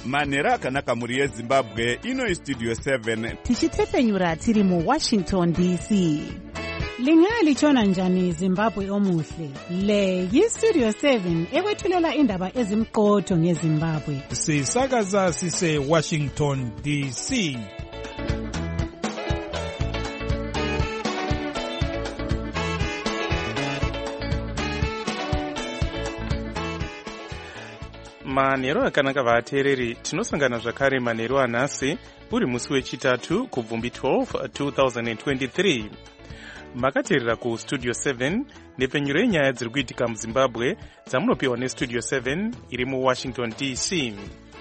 manhero akanaka mhuri yezimbabwe. Ino istudio 7 tichitsepenyura tiri muWashington DC. Lingalitshona njani Zimbabwe omuhle? Le yistudio 7 ekwethulela indaba ezimqotho ngeZimbabwe. Sisakaza sise Washington DC. Manhero akanaka vateereri, tinosangana zvakare manhero anhasi uri musi wechitatu kubvumbi 12 2023. Makateerera kustudio 7 nepfenyuro yenyaya dziri kuitika muZimbabwe dzamunopiwa nestudio 7 iri muWashington DC.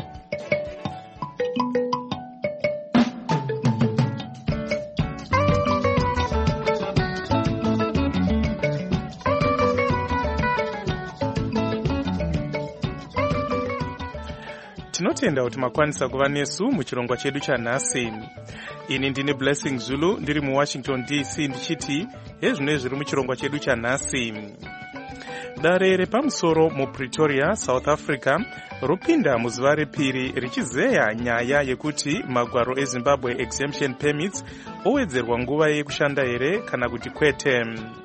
Tinotenda kuti makwanisa kuva nesu muchirongwa chedu chanhasi. Ini ndine Blessing Zulu ndiri muWashington DC ndichiti hezvino zviri muchirongwa chedu chanhasi. Dare repamusoro muPretoria, South Africa ropinda muzuva repiri richizeya nyaya yekuti magwaro eZimbabwe exemption permits owedzerwa nguva yekushanda here kana kuti kwete.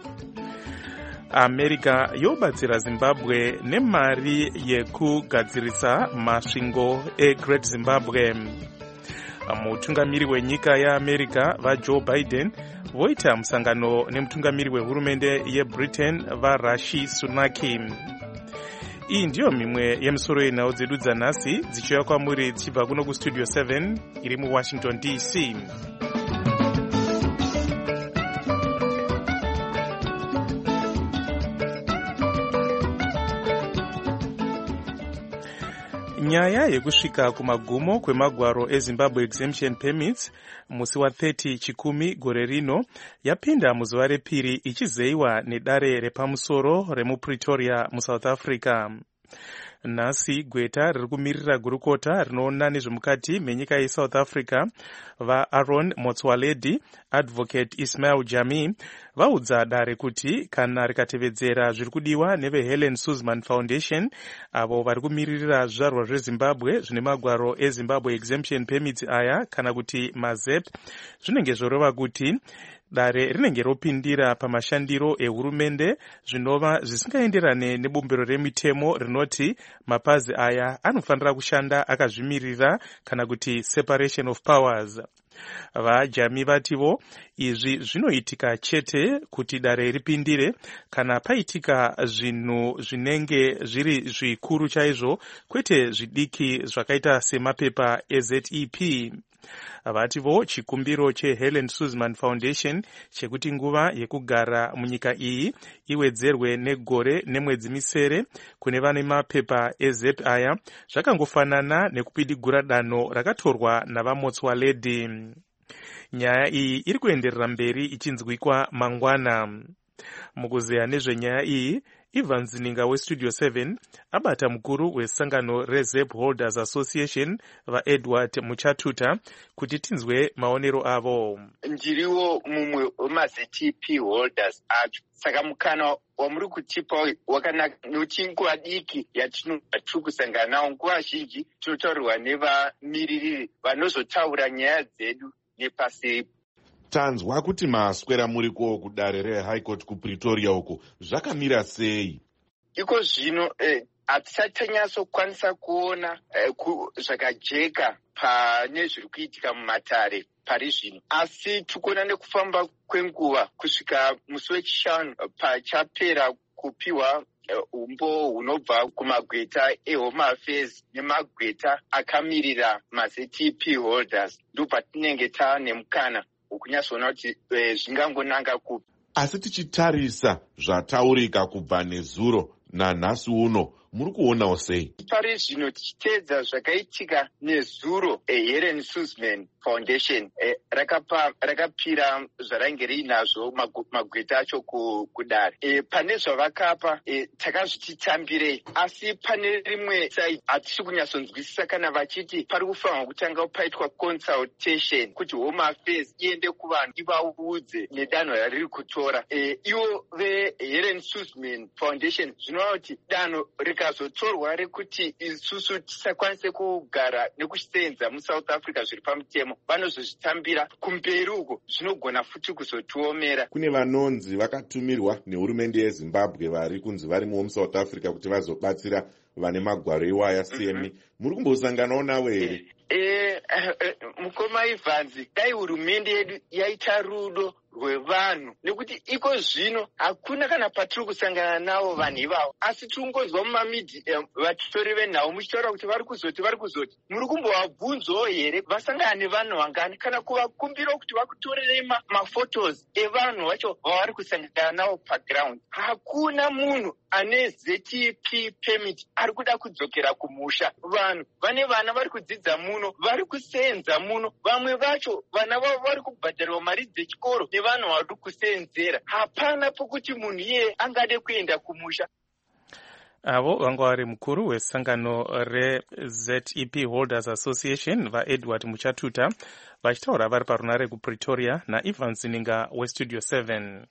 America yobatsira Zimbabwe nemari yekugadzirisa masvingo eGreat Zimbabwe. Mutungamiri wenyika yeAmerica vaJoe Biden voita musangano nemutungamiri wehurumende yeBritain vaRishi Sunak. Iyi ndiyo mimwe yemisoro yenhau dzedu dzanhasi dzichiuya kwamuri dzichibva kuno kustudio 7 iri muWashington DC. Nyaya yekusvika kumagumo kwemagwaro eZimbabwe exemption permits musi wa30 chikumi gore rino yapinda muzuva repiri ichizeyiwa nedare repamusoro remuPretoria muSouth Africa. Nhasi gweta riri kumirira gurukota rinoona nezvemukati menyika yeSouth Africa vaAaron Motsoaledi, Advocate Ismail Jami vaudza dare kuti kana rikatevedzera zviri kudiwa neveHelen Suzman Foundation avo vari kumiririra zvizvarwa zveZimbabwe zvine magwaro eZimbabwe exemption permits aya kana kuti mazep, zvinenge zvorova kuti dare rinenge ropindira pamashandiro ehurumende zvinova zvisingaenderane nebumbiro remitemo rinoti mapazi aya anofanira kushanda akazvimirira kana kuti separation of powers. VaJami vativo izvi zvinoitika chete kuti dare ripindire kana paitika zvinhu zvinenge zviri zvikuru chaizvo, kwete zvidiki zvakaita semapepa eZEP. Vativo chikumbiro cheHelen Suzman Foundation chekuti nguva yekugara munyika iyi iwedzerwe negore nemwedzi misere kune vane mapepa eZEP aya zvakangofanana nekupidigura danho rakatorwa navaMotsoaledi. Nyaya iyi iri kuenderera mberi ichinzwikwa mangwana. Mukuzeya nezvenyaya iyi, Ivan Zininga westudio 7 abata mukuru wesangano reZEP Holders Association vaEdward Muchatuta kuti tinzwe maonero avo. Ndiriwo mumwe wemaZEP holders acho, saka mukana wamuri kutipa wakanaka nokuti nguva diki yatinobva kusangana nawo nguva zhinji tinotaurirwa nevamiririri vanozotaura nyaya dzedu nepasi. Tanzwa kuti maswera muriko kudare reHigh Court kuPretoria uko zvakamira sei? Iko zvino hatisati tanyatsokwanisa kuona zvakajeka pane zviri kuitika mumatare pari zvino, asi tikuona nekufamba kwenguva kusvika musi wechishanu pachapera kupiwa umbo hunobva kumagweta eHome Affairs nemagweta akamirira maZEP holders, ndipo patinenge taane mukana ukunyatsoona kuti zvingangonanga kupi. Asi tichitarisa zvataurika kubva nezuro nanhasi uno, muri kuonawo sei? Pari zvino tichiteedza zvakaitika nezuro Helen Suzman Foundation rakapira zvarange riinazvo magweta acho kudare. Pane zvavakapa takazvititambirei, asi pane rimwe side hatisi kunyatsonzwisisa kana vachiti pari kufanirwa kutanga paitwa consultation kuti Home Affairs iende kuvanhu ivaudze nedanho rariri kutora. Ivo veHelen Suzman Foundation zvinova kuti danho rikazotorwa rekuti isusu tisakwanise kugara nekusenza muSouth Africa zviri pamutemo, vanozozvitambira kumberi uko, zvinogona futi kuzotiomera. Kune vanonzi vakatumirwa nehurumende yeZimbabwe vari kunzi varimo muSouth Africa kuti vazobatsira vane magwaro iwaya semi. Muri kumbosanganawo navo here? Mukoma Ivhanzi, dai hurumende yedu yaita rudo rwevanhu, nekuti iko zvino hakuna kana patiri kusangana navo vanhu ivavo, asi tiringonzwa mumamidhia vatori venhau muchitaura kuti vari kuzoti muri kumbovabvunzawo here vasangana nevanhu vangani, kana kuvakumbira kuti vakutorerei mafotos evanhu vacho vavari kusangana navo paground. Hakuna munhu ane ZTP permit ari kuda kudzokera kumusha. Vanhu vane vana vari kudzidza muno, vari kusenza muno, vamwe vacho vana vavo vari kubhadharwa mari dzechikoro nevanhu vari kusenzera. Hapana pokuti munhu iye angade kuenda kumusha. Avo vanga vari mukuru wesangano reZEP Holders Association vaEdward Muchatuta vachitaura vari parunare kuPretoria naIvan Zininga weStudio 7.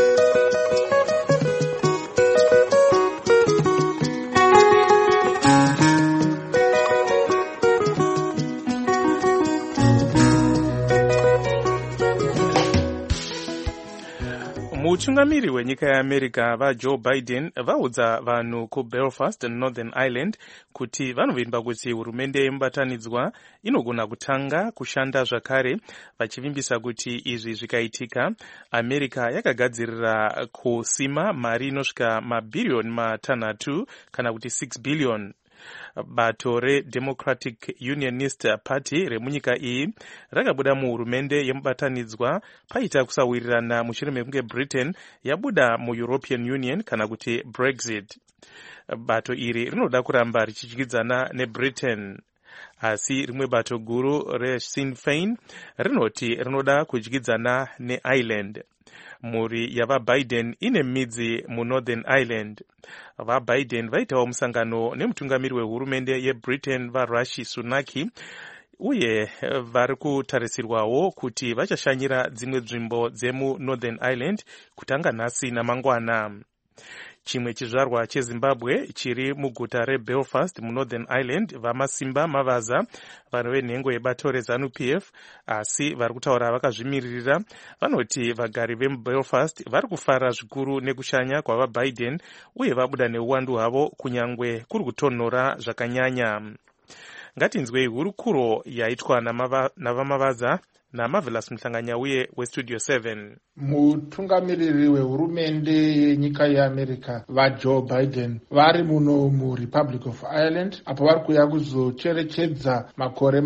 Mutungamiri wenyika yeAmerica vaJoe Biden vaudza vanhu kuBelfast, Northern Ireland kuti vanovimba kuti hurumende yemubatanidzwa inogona kutanga kushanda zvakare, vachivimbisa kuti izvi zvikaitika America yakagadzirira kusima mari inosvika mabhiriyoni matanhatu kana kuti 6 billion. Bato reDemocratic Unionist Party remunyika iyi rakabuda muhurumende yemubatanidzwa paita kusawirirana mushure mekunge Britain yabuda muEuropean Union kana kuti Brexit. Bato iri rinoda kuramba richidyidzana neBritain, asi rimwe bato guru reSinn Féin rinoti rinoda kudyidzana neIreland. Mhuri yavaBiden ine midzi muNorthern Ireland. VaBiden vaitawo musangano nemutungamiri wehurumende yeBritain vaRishi Sunak, uye vari kutarisirwawo kuti vachashanyira dzimwe nzvimbo dzemuNorthern Ireland kutanga nhasi namangwana. Chimwe chizvarwa cheZimbabwe chiri muguta reBelfast muNorthern Ireland vamasimba mavaza vanhu venhengo yebato reZANU-PF, asi vari kutaura vakazvimiririra. Vanoti vagari vemuBelfast vari kufara zvikuru nekushanya kwavaBiden uye vabuda neuwandu hwavo kunyangwe kuri kutonhora zvakanyanya. Ngatinzwei hurukuro yaitwa navamavaza naMarvelous Mhlanganyauye weStudio 7. Mutungamiriri wehurumende yenyika yeAmerica vaJoe Biden vari muno muRepublic of Ireland apo vari kuya kuzocherechedza makore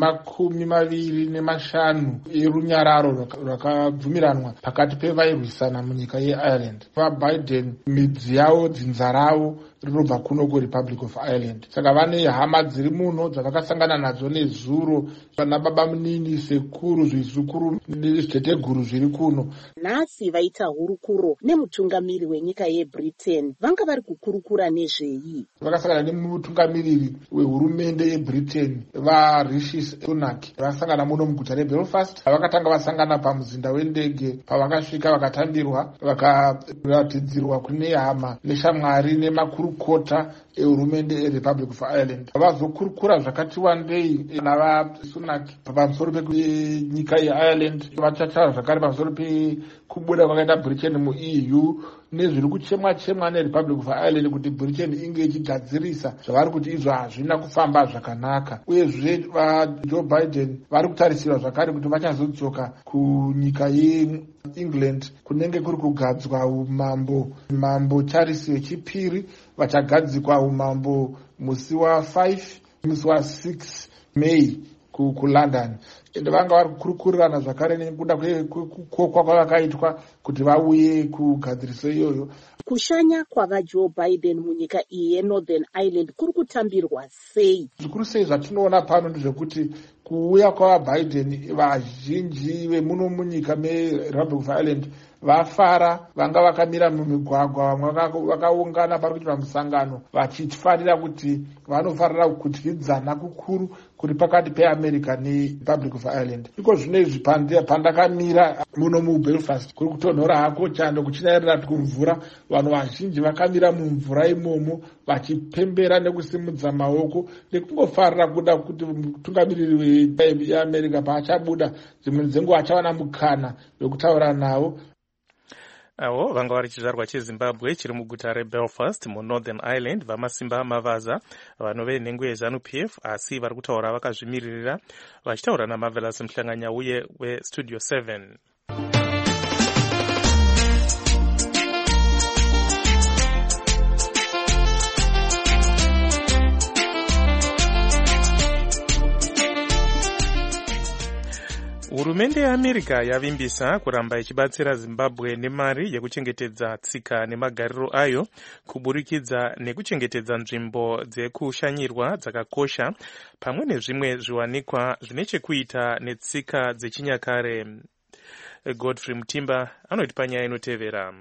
25 erunyararo rwakabvumiranwa pakati pevairwisana munyika yeIreland. VaBiden midzi yavo, dzinza ravo rinobva kuno kuRepublic of Ireland. Saka vane hama dziri muno dzavakasangana nadzo nezuro, vana baba munini, sekuru, zvizukuru nezviteteguru zviri kuno. Nhasi vaita hurukuro nemutungamiri wenyika yeBritain, vanga vari kukurukura nezvei? Vakasangana nemutungamiriri wehurumende yeBritain vaRishi Sunak, vakasangana muno muguta reBelfast. Vakatanga vasangana pamuzinda wendege, pavakasvika vakatambirwa, vakaratidzirwa kune hama neshamwari nemakurukota ehurumende yeRepublic of Ireland. Vazokurukura zvakati wandei navaSunak pamusoro penyika yeIreland. Vachataura zvakare pamusoro pekubuda kwakaita Britain muEU nezviri kuchemwa neRepublic of Ireland kuti Britain inge ichigadzirisa zvavari kuti izvo hazvina kufamba zvakanaka. Uyezve vaJoe Biden vari kutarisirwa zvakare kuti vachazodzoka kunyika yeEngland kunenge kuri kugadzwa umambo. Mambo Charles wechipiri vachagadzikwa umambo musi wa5 musi wa6 May kuLondon, ende vanga vari kukurukurirana zvakare nekuda kwekokwa kwavakaitwa kuti vauye kugadziriso iyoyo. Kushanya kwavaJoe Biden munyika iyi yeNorthern Ireland kuri kutambirwa sei? Zvikuru sei zvatinoona pano ndezvekuti kuuya kwavaBiden vazhinji vemuno munyika meRepublic of Ireland vafara, vanga vakamira mumigwagwa, vamwe vakaungana pari kuitwa musangano vachifarira kuti vanofarira kudyidzana kukuru kuri pakati peAmerica neRepublic of Ireland. Iko zvino izvi pandakamira muno muBelfast kuri kutonhora hako chando kuchinayirira kumvura, vanhu vazhinji vakamira mumvura imomo vachipembera nekusimudza maoko nekungofarira kuda kuti mutungamiriri weAmerica paachabuda dzimwe dzenguva achawana mukana wekutaura navo. Avo vanga vari chizvarwa cheZimbabwe chiri muguta reBelfast muNorthern Ireland, vamasimba mavaza vanove nhengo yeZANU-PF asi vari kutaura vakazvimiririra vachitaura naMarvelous Mhlanganya uye weStudio 7. Hurumende yeAmerica yavimbisa kuramba ichibatsira Zimbabwe nemari yekuchengetedza tsika nemagariro ayo kuburikidza nekuchengetedza nzvimbo dzekushanyirwa dzakakosha pamwe nezvimwe zviwanikwa zvine chekuita netsika dzechinyakare. Godfrey Mutimba anoti panyaya inotevera.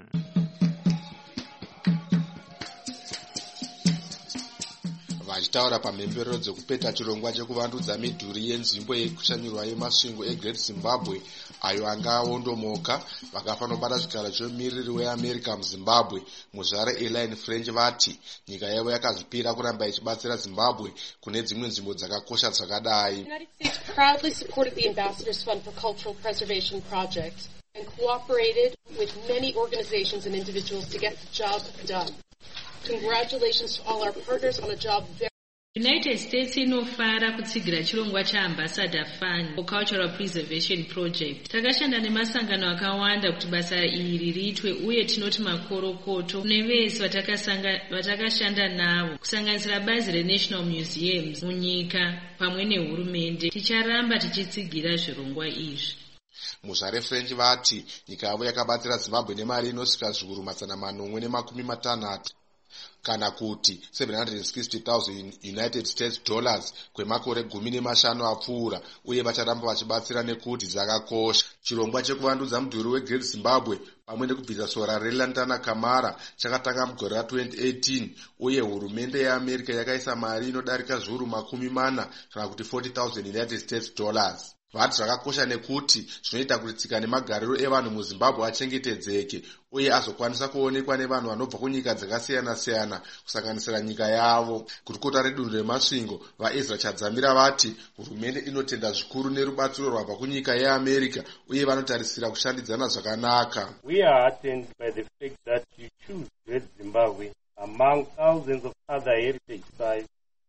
Vachitaura pamhemberero dzekupeta chirongwa chekuvandudza midhuri yenzvimbo yekushanyirwa yemasvingo eGreat Zimbabwe ayo anga awondomoka, vakafanobata chigaro chemumiriri weAmerica muZimbabwe muzvare Elaine French vati nyika yavo yakazvipira kuramba ichibatsira Zimbabwe kune dzimwe nzvimbo dzakakosha dzakadai. The United States proudly supported the Ambassadors Fund for Cultural Preservation Project and cooperated with many organizations and individuals to get the job done. Congratulations to all our partners on a job very United States inofara kutsigira chirongwa chaAmbassador Fund for Cultural Preservation Project. Takashanda nemasangano akawanda kuti basa iri riitwe uye tinoti makorokoto nevese vatakashanda navo kusanganisira bazi reNational Museums munyika pamwe nehurumende. Ticharamba tichitsigira zvirongwa izvi. Muzvare French vati nyika yavo yakabatsira Zimbabwe nemari inosvika zviuru mazana manomwe nemakumi matanhatu kana kuti 760,000 United States dollars kwemakore 15 apfuura, uye vacharamba vachibatsira nekuti dzakakosha. Chirongwa chekuvandudza mudhuri weGreat Zimbabwe pamwe nekubvisa sora reLantana Kamara chakatanga mugore ra2018, uye hurumende yeAmerica yakaisa mari inodarika zviuru makumi mana kana kuti 40,000 United States dollars. Vati zvakakosha nekuti zvinoita kuti tsika nemagariro evanhu muZimbabwe achengetedzeke uye azokwanisa kuonekwa nevanhu vanobva kunyika dzakasiyana-siyana kusanganisira nyika yavo. Gurukota redunhu remasvingo vaEzra Chadzamira vati hurumende inotenda zvikuru nerubatsiro rwabva kunyika yeAmerica uye vanotarisira kushandidzana zvakanaka. We are heartened by the fact that you choose Great Zimbabwe among thousands of other heritage sites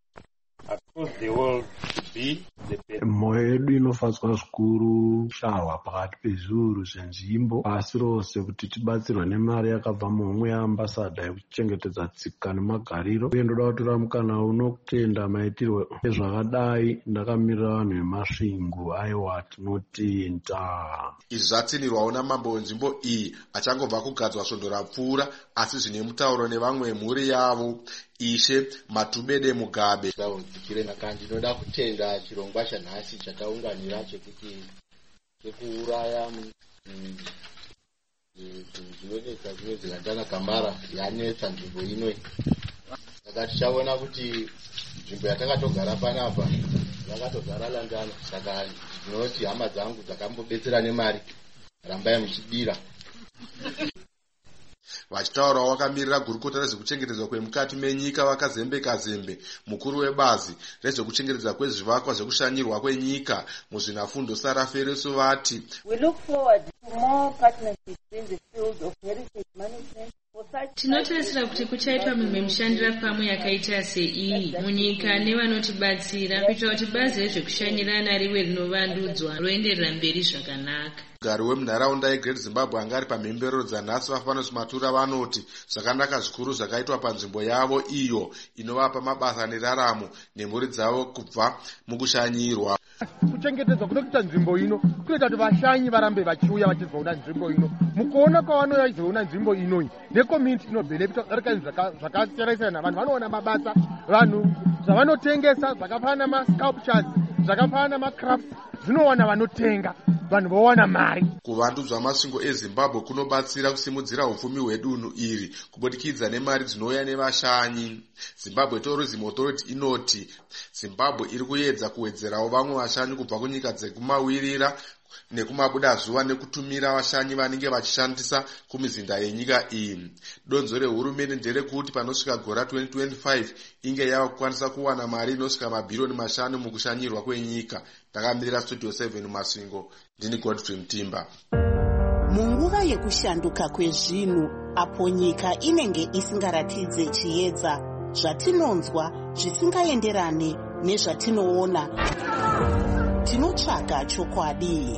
across the world to be the best. Mwoyo yedu inofadzwa zvikuru sharwa pakati pezviuru zvenzvimbo pasi rose kuti tibatsirwe nemari yakabva muhomwe yeambasada yekuchengetedza tsika nemagariro, uye ndoda kutora mukana unokutenda maitirwo ezvakadai ndakamirira vanhu vemasvingo. Aiwa tinotenda. Izvi zvatsinirwawo namambo wenzvimbo iyi achangobva kugadzwa svondo rapfuura asi zvine mutauro nevamwe mhuri yavo. Ishe Matubede Mugabe chirena kandi ndinoda kutenda chirongwa chanhasi chataunganira chekuuraya zvinonetsa zvimwe zvilandana Kamara yanetsa nzvimbo ino. Saka tichaona kuti nzvimbo yatakatogara panapa yakatogara Landana. Saka ndinoti hama dzangu dzakambobetsera nemari rambai muchidira. Vachitaurawo wakamirira gurukota rezvekuchengetedzwa kwemukati menyika vakazembe mukuru webazi rezvekuchengetedzwa kwezvivakwa zvekushanyirwa kwenyika muzvinafundo Sarah Fereso vati We look forward to more partnerships in the field of heritage management. Tinotarisira kuti kuchaitwa mimwe mishandira pamwe yakaita seiyi munyika nevanotibatsira kuitira kuti bazi rezvekushanyirana rive rinovandudzwa roenderera mberi zvakanaka. Gari wemunharaunda yeGreat Zimbabwe anga ari pamhemberero dzanhasi Vafanus Matura vanoti zvakanaka zvikuru zvakaitwa panzvimbo yavo iyo inovapa mabasa neraramo nemhuri dzavo kubva mukushanyirwa. Kuchengetedzwa kunokuita nzvimbo ino kunoita kuti vashanyi varambe vachiuya vachizoona nzvimbo ino. Mukuona kwavanouya vachizoona nzvimbo inoi necommunity inobhenefita zvakasiyana-siyana. Vanhu vanoona mabasa, vanhu zvavanotengesa zvakafanana masculptures, zvakafanana macrafts zvinowana vanotenga, vanhu vowana mari. Kuvandudzwa masvingo eZimbabwe kunobatsira kusimudzira upfumi hwedunhu iri kubudikidza nemari dzinouya nevashanyi. Zimbabwe Tourism Authority inoti Zimbabwe iri kuedza kuwedzerawo vamwe vashanyi kubva kunyika dzekumawirira nekumabuda zuva nekutumira vashanyi vanenge vachishandisa kumizinda yenyika iyi. Donzo rehurumende nderekuti panosvika gora 2025 inge yava kukwanisa kuwana mari inosvika mabhiriyoni 5 mukushanyirwa kwenyika. Ndakamirira Studio 7 Masvingo, ndini Godfrey Mtimba. Munguva yekushanduka kwezvinhu apo nyika inenge isingaratidze chiedza, zvatinonzwa zvisingaenderane nezvatinoona, tinotsvaga chokwadi.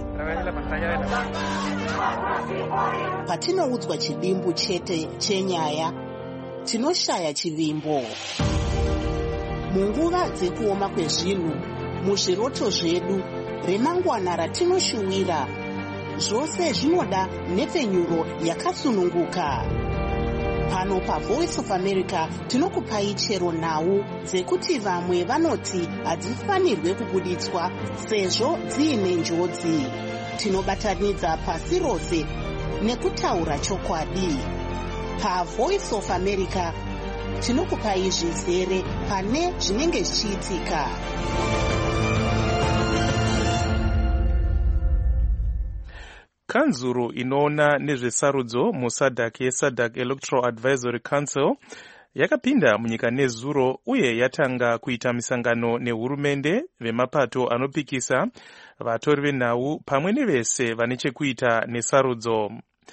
Patinoudzwa chidimbu chete chenyaya, tinoshaya chivimbo. Munguva dzekuoma kwezvinhu, muzviroto zvedu, remangwana ratinoshuwira, zvose zvinoda nepfenyuro yakasununguka. Pano paVoice of America tinokupai chero nhau dzekuti vamwe vanoti hadzifanirwe kubuditswa sezvo dziine njodzi. Tinobatanidza pasi rose nekutaura chokwadi. PaVoice of America tinokupai zvizere pane zvinenge zvichiitika. Kanzuru inoona nezvesarudzo muSADC yeSADC Electoral Advisory Council yakapinda munyika nezuro uye yatanga kuita misangano nehurumende vemapato anopikisa, vatori venhau pamwe nevese vane chekuita nesarudzo.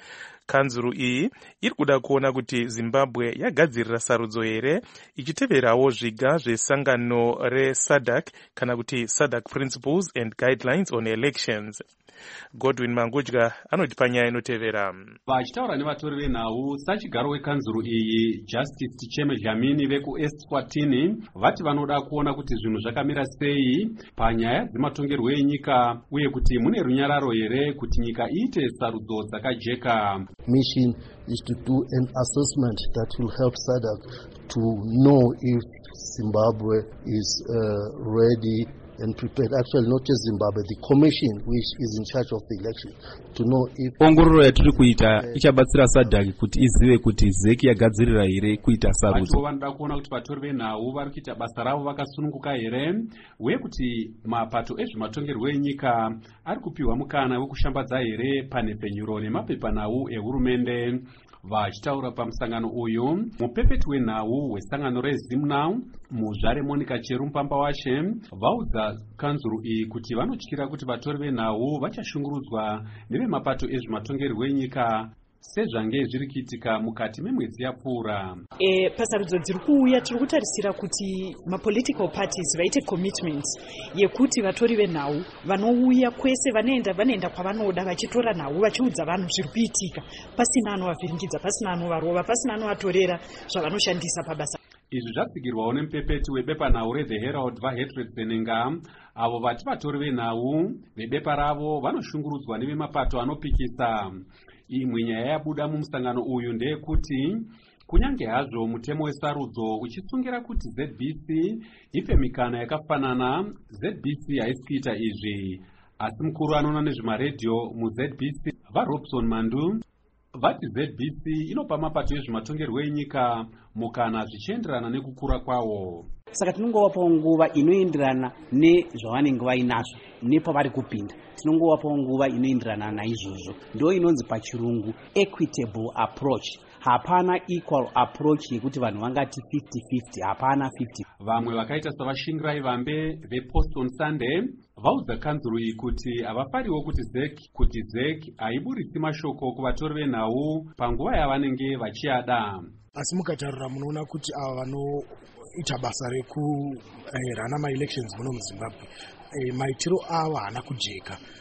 Kanzuru iyi iri kuda kuona kuti Zimbabwe yagadzirira sarudzo here, ichiteverawo zviga zvesangano reSADC kana kuti SADC Principles and Guidelines on Elections. Godwin Mangudya anoti panyaya inotevera. Vachitaura nevatori venhau sachigaro wekanzuru iyi, Justice Ticheme Dlamini vekuEswatini vati vanoda kuona kuti zvinhu zvakamira sei panyaya dzematongerwo enyika uye kuti mune runyararo here kuti nyika iite sarudzo dzakajeka. Mission is to do an assessment that will help SADC to know if Zimbabwe is ready and prepared. Actually, not just Zimbabwe, the commission which is in charge of the election, to know if ongororo yatiri kuita ichabatsira SADC kuti izive kuti ZEC yagadzirira here kuita sarudzo. Vanoda kuona kuti vatori venhau vari kuita basa ravo vakasununguka here uye kuti mapato ezvematongerwo enyika ari kupiwa mukana wekushambadza here panhepfenyuro nemapepanhau ehurumende. Vachitaura pamusangano uyu, mupepeti wenhau wesangano reZimNow muzvare Monica Cherumpamba washe vaudza kanzuru iyi kuti vanotyira kuti vatori venhau vachashungurudzwa nevemapato ezvematongerwo enyika sezvange zviri kuitika mukati memwedzi yapfuura. Pasarudzo dziri kuuya tiri kutarisira kuti mapolitical parties vaite commitment yekuti vatori venhau vanouya kwese vanoenda kwavanoda vachitora nhau vachiudza vanhu zviri kuitika pasina anovavhiringidza, pasina anovarova, pasina anovatorera zvavanoshandisa pabasa. Izvi zvatsigirwawo nemupepeti webepanhau reThe Herald vaHertred Senenga, avo vati vatori venhau vebepa ravo vanoshungurudzwa nevemapato anopikisa. Imwe nyaya yabuda mumusangano uyu ndeyekuti kunyange hazvo mutemo wesarudzo uchisungira kuti ZBC ipe mikana yakafanana, ZBC haisi kuita izvi. Asi mukuru anoona nezvemaredhiyo muZBC vaRobson Mandu vati ZBC inopa mapato ezvematongerwo enyika mukana zvichienderana nekukura kwawo. Saka tinongovapawo nguva inoenderana nezvavanenge vainazvo nepavari kupinda. Tinongovapawo nguva inoenderana naizvozvo. Ndo inonzi pachirungu equitable approach. Hapana equal approach yekuti vanhu vangati 50-50, hapana 50. Vamwe vakaita savashingirai vambe vePost on Sunday vaudza kanzuru iyi kuti havafariwo kuti ZEC haiburitsi mashoko kuvatori venhau panguva yavanenge vachiada. Asi mukatarira munoona kuti ava vanoita basa rekurana ma-elections muno muZimbabwe, maitiro avo haana kujeka.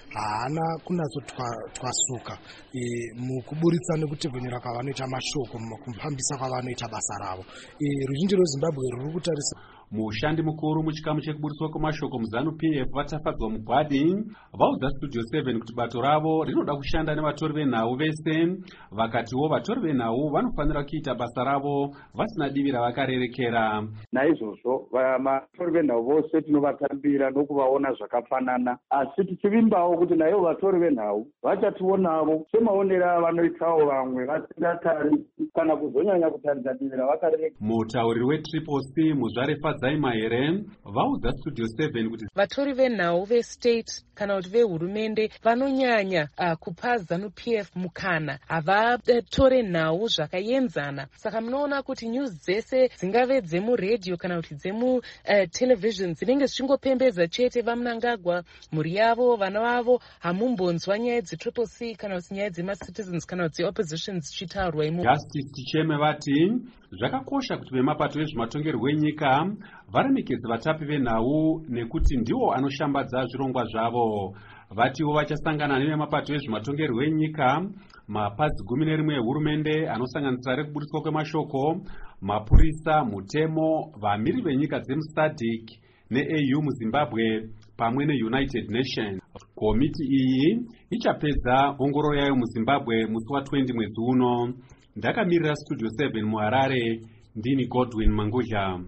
haana kunatsotwasuka mukuburitsa nekutevenyera kwavanoita mashoko mukufambisa kwavanoita basa ravo. Ruzhinji rwezimbabwe ruri kutarisa mushandi mukuru muchikamu chekuburiswa kwemashoko muzanu-PF vatafadzwa mugwadi vaudza Studio 7 kuti bato ravo rinoda kushanda nevatori venhau vese. Vakatiwo vatori venhau vanofanira kuita basa ravo vasina divi ravakarerekera. Naizvozvo vatori venhau vose tinovatambira nokuvaona zvakafanana, asi tichivimbawo kuti naivo vatori venhau vachationavo semaonero avanoitawo vamwe vasingatari kana kuzonyanya kutarisa divi ravakarerekera. Mutauriri weTriple C Muzvare Fadzaima vaudza Studio 7 kuti vatori venhau vestate kana kuti vehurumende vanonyanya kupa ZANU-PF mukana, havatore nhau zvakaenzana. Saka munoona kuti news dzese dzingave dzemuredhiyo kana kuti dzemutelevhizheni dzinenge zvichingopembedza chete vaMnangagwa, mhuri yavo, vana vavo. Hamumbonzwa nyaya dzeTriple C kana kuti nyaya dzemacitizens kana kuti dzeopposition dzichitaurwa imo. Justice Ticheme vati zvakakosha kuti vemapato ezvematongerwo enyika varemekedze vatapi venhau nekuti ndiwo anoshambadza zvirongwa zvavo. Vatiwo vachasangana nevemapato ezvematongerwo enyika, mapazi 11 ehurumende anosanganisira rekuburiswa kwemashoko, mapurisa, mutemo, vamiri venyika dzemuSADC neAU muZimbabwe pamwe neUnited Nations. Komiti iyi ichapedza ongororo yayo muZimbabwe musi wa20 mwedzi uno. Ndakamirira Studio 7 muHarare, ndini Godwin Mangudya.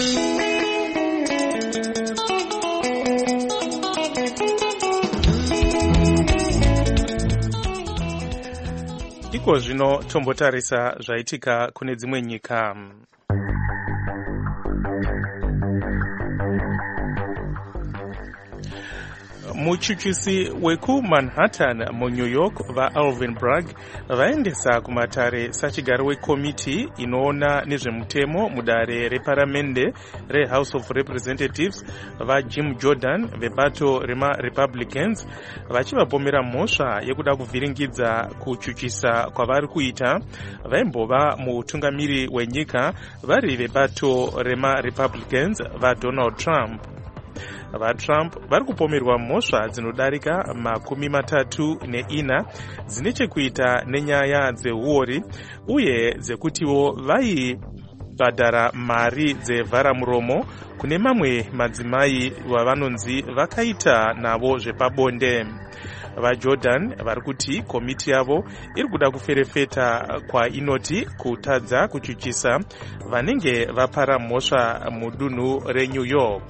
Iko zvino tombotarisa zvaitika kune dzimwe nyika. Muchuchisi wekuManhattan muNew York vaAlvin Bragg vaendesa kumatare sachigaro wekomiti inoona nezvemutemo mudare reparamende reHouse of Representatives vaJim Jordan vebato remaRepublicans vachivapomera mhosva yekuda kuvhiringidza kuchuchisa kwavari kuita vaimbova mutungamiri wenyika vari vebato remaRepublicans vaDonald Trump. VaTrump vari kupomerwa mhosva dzinodarika 34 dzine chekuita nenyaya dzeuori uye dzekutiwo vaibhadhara mari dzevharamuromo kune mamwe madzimai vavanonzi vakaita navo zvepabonde. VaJordan vari kuti komiti yavo iri kuda kuferefeta kwainoti kutadza kuchuchisa vanenge vapara mhosva mudunhu reNew York.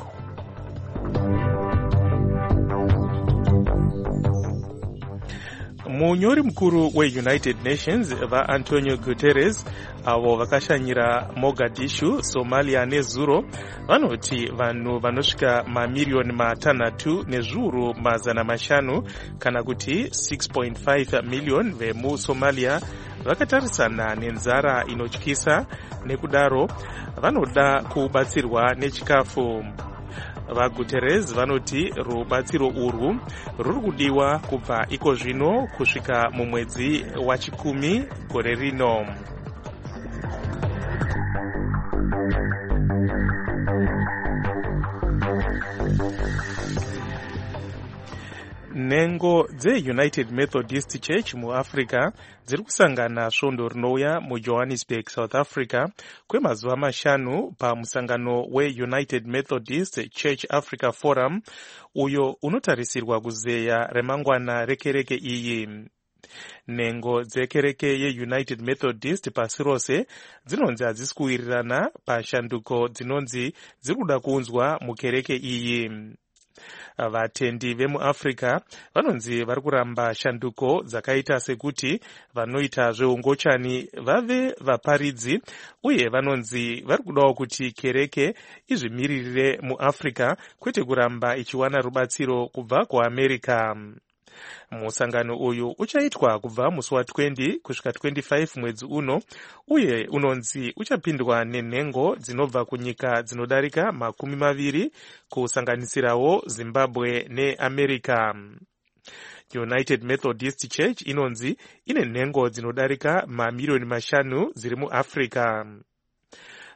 Munyori mukuru weUnited Nations vaAntonio Guterres avo vakashanyira Mogadishu, Somalia nezuro vanoti vanhu vanosvika mamiriyoni 6 nezviuru 500 kana kuti 6.5 miliyoni vemuSomalia vakatarisana nenzara inotyisa, nekudaro vanoda kubatsirwa nechikafu. VaGuterres vanoti rubatsiro urwu ruri kudiwa kubva iko zvino kusvika mumwedzi wa10 gore rino. Nhengo dzeUnited Methodist Church muAfrica dziri kusangana svondo rinouya muJohannesburg, South Africa kwemazuva 5 pamusangano weUnited Methodist Church Africa Forum uyo unotarisirwa kuzeya remangwana rekereke iyi. Nhengo dzekereke yeUnited Methodist pasi rose dzinonzi hadzisi kuwirirana pashanduko dzinonzi dziri kuda kuunzwa mukereke iyi. Vatendi vemuAfrica vanonzi vari kuramba shanduko dzakaita sekuti vanoita zveungochani vave vaparidzi uye vanonzi vari kudawo kuti kereke izvimiririre muAfrica kwete kuramba ichiwana rubatsiro kubva kuAmerica. Musangano uyu uchaitwa kubva musi wa20 kusvika 25 mwedzi uno uye unonzi uchapindwa nenhengo dzinobva kunyika dzinodarika 20 kusanganisirawo Zimbabwe neAmerica. United Methodist Church inonzi ine nhengo dzinodarika 5 miliyoni dziri muAfrica.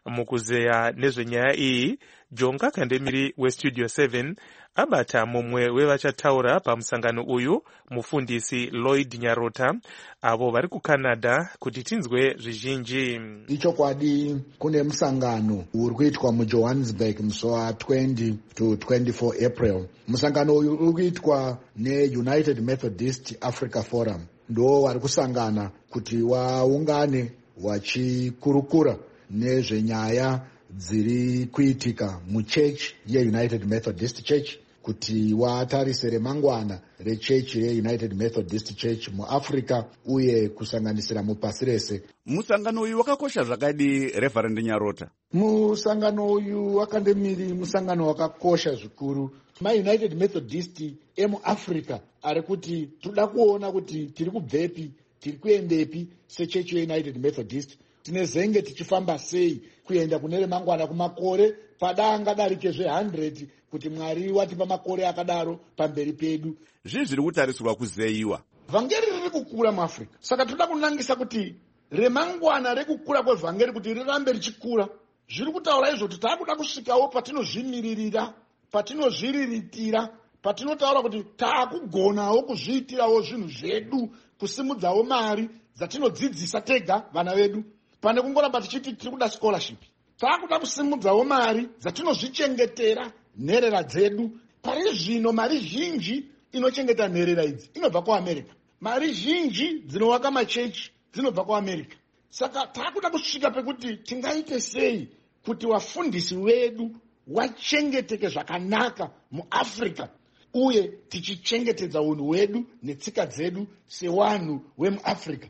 mukuzeya nezvenyaya iyi Jonga Kandemiri westudio 7 abata mumwe wevachataura pamusangano uyu mufundisi Lloyd Nyarota avo vari kuCanada kuti tinzwe zvizhinji. Ichokwadi kune musangano uri kuitwa muJohannesburg musi wa20 to 24 April. Musangano uyu uri kuitwa neUnited Methodist Africa Forum. Ndo vari kusangana kuti waungane wachikurukura nezvenyaya dziri kuitika muchechi yeUnited Methodist Church, kuti watarise remangwana rechechi reUnited Methodist Church muAfrica uye kusanganisira mupasi rese. Musangano uyu wakakosha zvakadi Reverend Nyarota? Musangano uyu wakandemiri musangano wakakosha zvikuru. MaUnited Methodist emuAfrica ari kuti toda kuona kuti tiri kubvepi, tiri kuendepi sechechi yeUnited Methodist, tinezenge tichifamba sei kuenda kune remangwana kumakore padanga darike 100 kuti Mwari watipa makore akadaro pamberi pedu. Zvii zviri kutarisirwa kuzeiwa? Vhangeri riri kukura muAfrica. Saka toda kunangisa kuti remangwana rekukura kwevhangeri kuti rirambe richikura. Zviri kutaura izvo kuti taakuda kusvikawo patinozvimiririra, patinozviriritira, patinotaura kuti taakugonawo kuzviitirawo zvinhu zvedu, kusimudzawo mari dzatinodzidzisa tega vana vedu, pane kungoramba tichiti tiri kuda scholarship. Taakuda kusimudzawo mari dzatinozvichengetera nherera dzedu. Pari zvino mari zhinji inochengeta nherera idzi inobva kuAmerica. Mari zhinji dzinowaka machechi dzinobva kuAmerica. Saka taakuda kusvika pekuti tingaite sei kuti wafundisi wedu wachengeteke zvakanaka muAfrica uye tichichengetedza unhu hwedu netsika dzedu sewanhu wemuAfrica,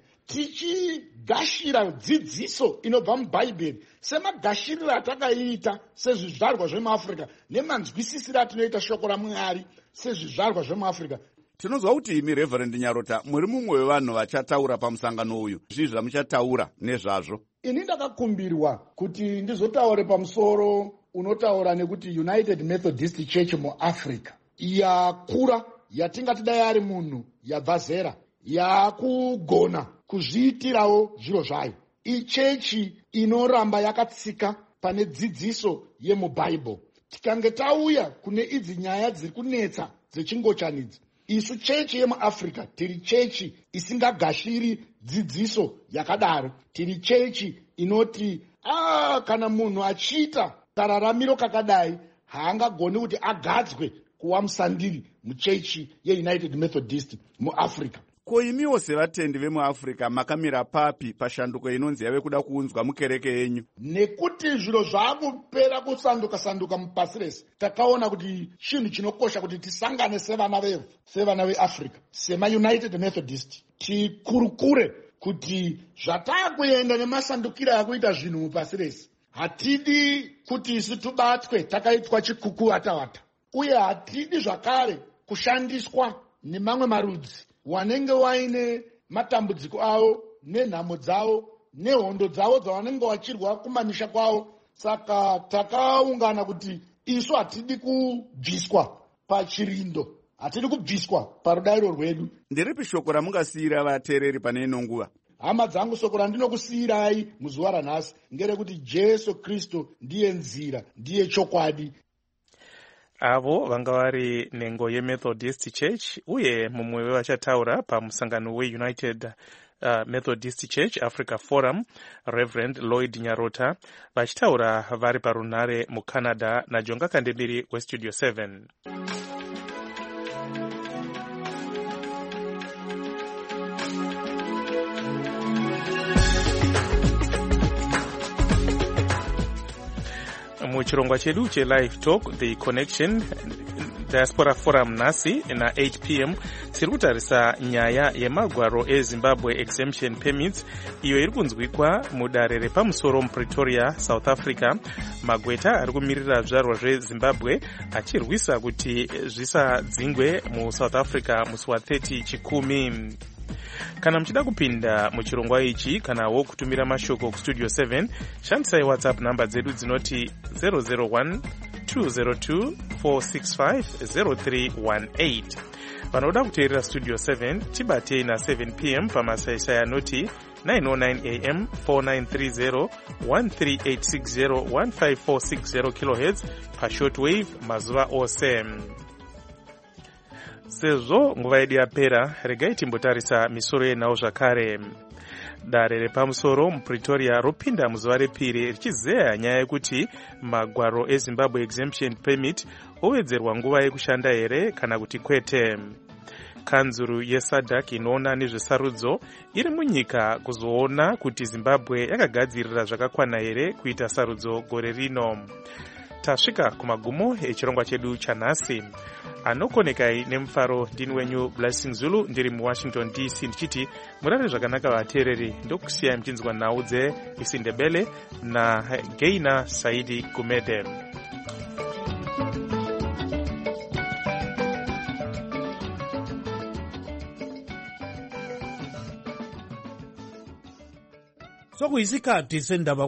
tichigashira dzidziso inobva mubhaibheri semagashiriro atakaita sezvizvarwa zvemuAfrica nemanzwisisiro atinoita shoko raMwari sezvizvarwa zvemuAfrica. Tinozwa kuti imi Reverend Nyarota muri mumwe wevanhu vachataura pamusangano uyu. Zvii zvamuchataura nezvazvo? Ini ndakakumbirwa kuti ndizotaure pamusoro unotaura nekuti United Methodist Church muAfrica yakura, yatingati dai ari munhu yabva zera, yakugona kuzviitirawo zviro zvayo. Ichechi inoramba yakatsika pane dzidziso yemubhaibheri. Tikange tauya kune idzi nyaya dziri kunetsa dzechingochanidzi, isu chechi yemuAfrica tiri chechi isingagashiri dzidziso yakadaro. Tiri chechi inoti kana munhu achiita kararamiro kakadai haangagoni kuti agadzwe kuwa musandiri muchechi yeUnited Methodist muAfrica. Ko imiwo sevatendi vemuAfrica makamira papi pashanduko inonzi yave kuda kuunzwa mukereke yenyu? Nekuti zviro zvakupera kusanduka mupasi rese, takaona kuti chinhu chinokosha kuti tisangane sevana veAfrica, semaUnited Methodist, tikurukure kuti zvatakuenda nemasandukiro akuita zvinhu mupasi rese. Hatidi kuti isu tubatwe takaitwa chikukuwatawata, uye hatidi zvakare kushandiswa nemamwe marudzi wanenge waine matambudziko avo nenhamo dzavo nehondo dzavo dzavanenge vachirwa kumamisha kwavo. Saka takaungana kuti isu hatidi kubviswa pachirindo, hatidi kubviswa parudairo rwedu. Ndiripi shoko ramungasiyira vateereri pane ino nguva? Hama dzangu, shoko randinokusiyirai muzuva ranhasi ngerekuti Jesu Kristu ndiye nzira, ndiye chokwadi. Avo vanga vari nhengo yeMethodist Church uye mumwe wevachataura pamusangano weUnited Methodist Church Africa Forum, Reverend Lloyd Nyarota, vachitaura vari parunhare muCanada naJonga Kandemiri westudio 7. Muchirongwa chedu cheLive Talk The Connection Diaspora Forum nhasi na 8 p.m. siri kutarisa nyaya yemagwaro eZimbabwe Exemption Permits iyo iri kunzwikwa mudare repamusoro muPretoria, South Africa. Magweta ari kumirira zvizvarwa zveZimbabwe achirwisa kuti zvisadzingwe muSouth Africa musi wa30 chikumi. Kana mchida kupinda muchirongwa ichi kanawo kutumira mashoko kustudio 7, shandisai WhatsApp namba dzedu dzinoti 001 202 465 0318. vanoda kuteerera studio 7 tibatei na 7 p.m. pamasaisai anoti 909 am 4930 13860 15460 kHz pashortwave mazuva ose. Sezvo nguva yedu yapera, regai timbotarisa misoro yenhau zvakare. Dare repamusoro muPretoria ropinda muzuva repiri richizeya nyaya yekuti magwaro eZimbabwe Exemption Permit owedzerwa nguva yekushanda here kana kuti kwete. Kanzuru yeSADC inoona nezvesarudzo iri munyika kuzoona kuti Zimbabwe yakagadzirira zvakakwana here kuita sarudzo gore rino. Tasvika kumagumo echirongwa chedu chanhasi. Anokonekai nemufaro ndini wenyu Blessing Zulu ndiri muWashington DC ndichiti murare zvakanaka vateereri, ndokusiyai muchinzwa nhau dzeIsindebele naGeina Saidi Gumede. Sokuyisikhathi sendaba